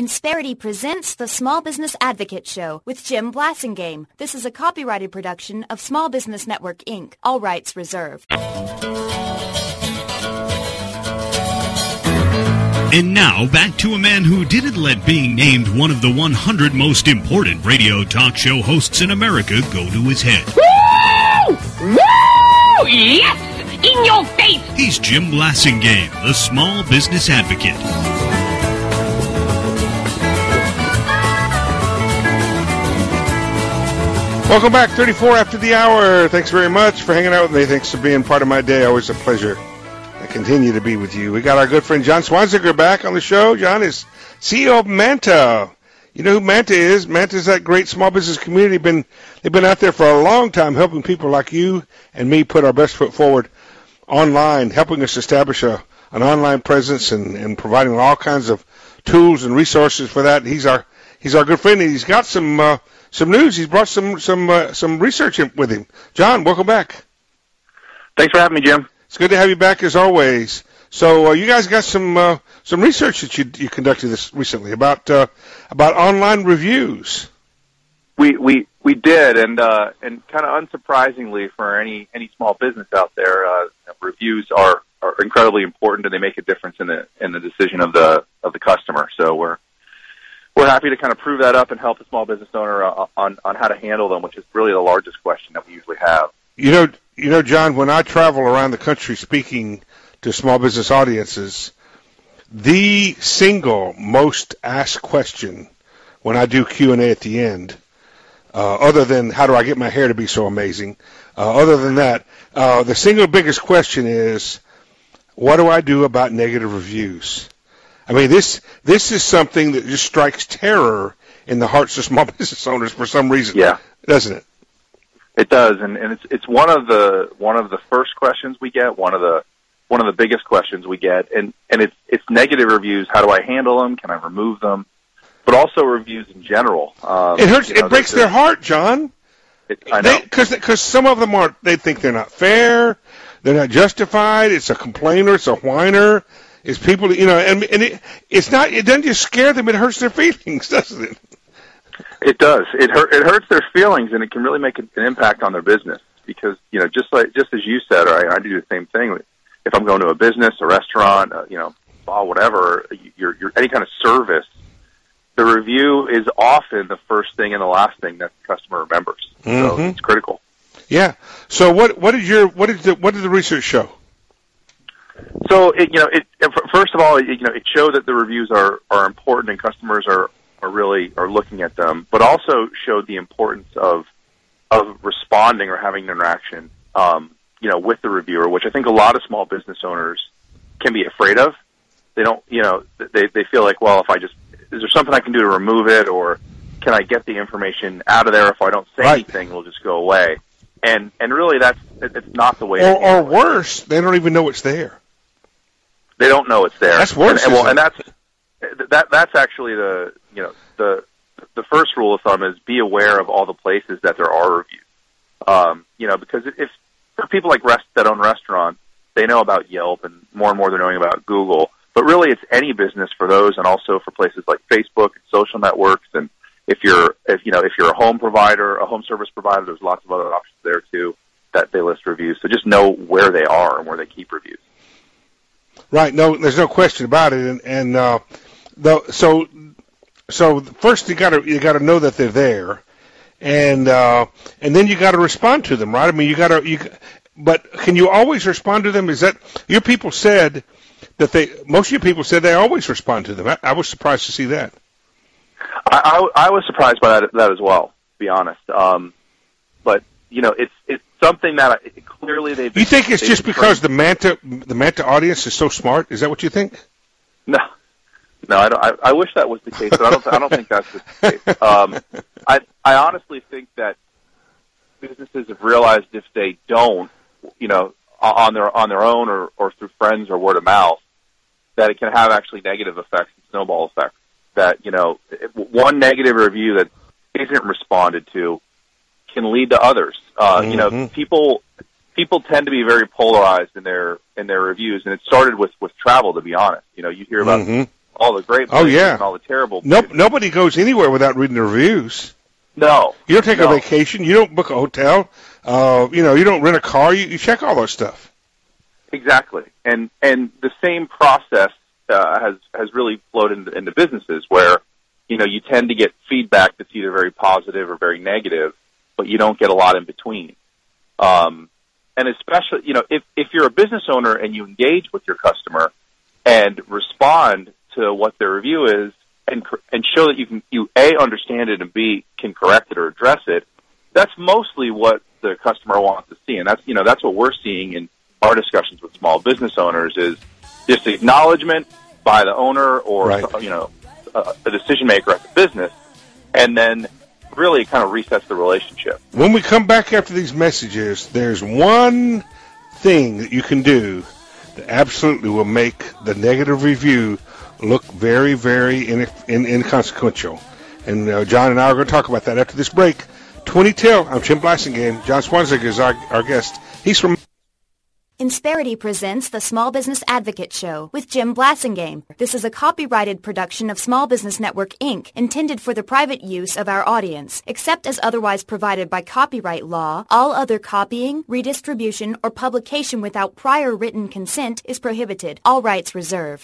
Insperity presents the Small Business Advocate Show with Jim Blasingame. This is a copyrighted production of Small Business Network, Inc. All rights reserved. And now, back to a man who didn't let being named one of the 100 most important radio talk show hosts in America go to his head. Woo! Woo! Yes! In your face! He's Jim Blasingame, the Small Business Advocate. Welcome back, 34 after the hour. Thanks very much for hanging out with me. Thanks for being part of my day. Always a pleasure. I continue to be with you. We got our good friend John Swanziger back on the show. John is CEO of Manta. You know who Manta is? Manta is that great small business community. They've been out there for a long time helping people like you and me put our best foot forward online, helping us establish an online presence and providing all kinds of tools and resources for that. He's our good friend, and he's got some news. He's brought some research with him. John, welcome back. Thanks for having me, Jim. It's good to have you back as always. So you guys got some research that you conducted this recently about online reviews. We did, and kind of unsurprisingly for any small business out there, reviews are incredibly important, and they make a difference in the decision of the customer. So we're happy to kind of prove that up and help the small business owner on how to handle them, which is really the largest question that we usually have. You know, John, when I travel around the country speaking to small business audiences, the single most asked question when I do Q&A at the end, other than how do I get my hair to be so amazing, other than that, the single biggest question is, what do I do about negative reviews? I mean, this is something that just strikes terror in the hearts of small business owners for some reason. Yeah, doesn't it? It does, and it's one of the first questions we get, one of the biggest questions we get, and it's negative reviews. How do I handle them? Can I remove them? But also reviews in general. It hurts. It breaks their heart, John. I know, because some of them aren't. They think they're not fair. They're not justified. It's a complainer. It's a whiner. It's people, and it's not. It doesn't just scare them. It hurts their feelings, doesn't it? It does. It hurts their feelings, and it can really make an impact on their business. Because just as you said, or I do the same thing. If I'm going to a business, a restaurant, bar, whatever, you're any kind of service, the review is often the first thing and the last thing that the customer remembers. Mm-hmm. So it's critical. Yeah. So what did the research show? So first of all, it showed that the reviews are important and customers are looking at them, but also showed the importance of responding or having an interaction, with the reviewer, which I think a lot of small business owners can be afraid of. They don't, they feel like, well, is there something I can do to remove it, or can I get the information out of there? If I don't say anything, it'll just go away. And really, it's not the way. Or worse, they don't even know it's there. They don't know it's there. That's worse. And that's actually the first rule of thumb is be aware of all the places that there are reviews. Because if for people like that own restaurants, they know about Yelp, and more they're knowing about Google. But really, it's any business for those, and also for places like Facebook and social networks. And if you're a home provider, a home service provider, there's lots of other options there too that they list reviews. So just know where they are and where they keep reviews. Right. No, there's no question about it. So first you got to know that they're there, and then you got to respond to them, right? I mean, but can you always respond to them? Is that your people said that most of your people said they always respond to them? I was surprised to see that. I was surprised by that as well, to be honest. But it's something that clearly they've been. You think it's just because the Manta audience is so smart? Is that what you think? No, I don't. I wish that was the case, but I don't think that's the case. I honestly think that businesses have realized if they don't, on their own or through friends or word of mouth, that it can have actually negative effects and snowball effects. That one negative review that isn't responded to can lead to others. People tend to be very polarized in their reviews, and it started with travel. To be honest, you hear about all the great Oh, places yeah. and all the terrible Nope, places. nobody goes anywhere without reading the reviews. No. You don't take No. a vacation. You don't book a hotel. You don't rent a car. You check all that stuff. Exactly. And the same process has really flowed into businesses where, you tend to get feedback that's either very positive or very negative, but you don't get a lot in between. And especially, if you're a business owner and you engage with your customer and respond to what their review is and show that you A, understand it, and B, can correct it or address it, that's mostly what the customer wants to see. And that's what we're seeing in our discussions with small business owners is just acknowledgement by the owner or, Right. a decision maker at the business, and then really it kind of resets the relationship. When we come back after these messages, there's one thing that you can do that absolutely will make the negative review look very, very inconsequential. And John and I are going to talk about that after this break. 20 till. I'm Jim Blasingame. John Swanziger is our guest. He's from... Insperity presents the Small Business Advocate Show with Jim Blasingame. This is a copyrighted production of Small Business Network, Inc., intended for the private use of our audience. Except as otherwise provided by copyright law, all other copying, redistribution, or publication without prior written consent is prohibited. All rights reserved.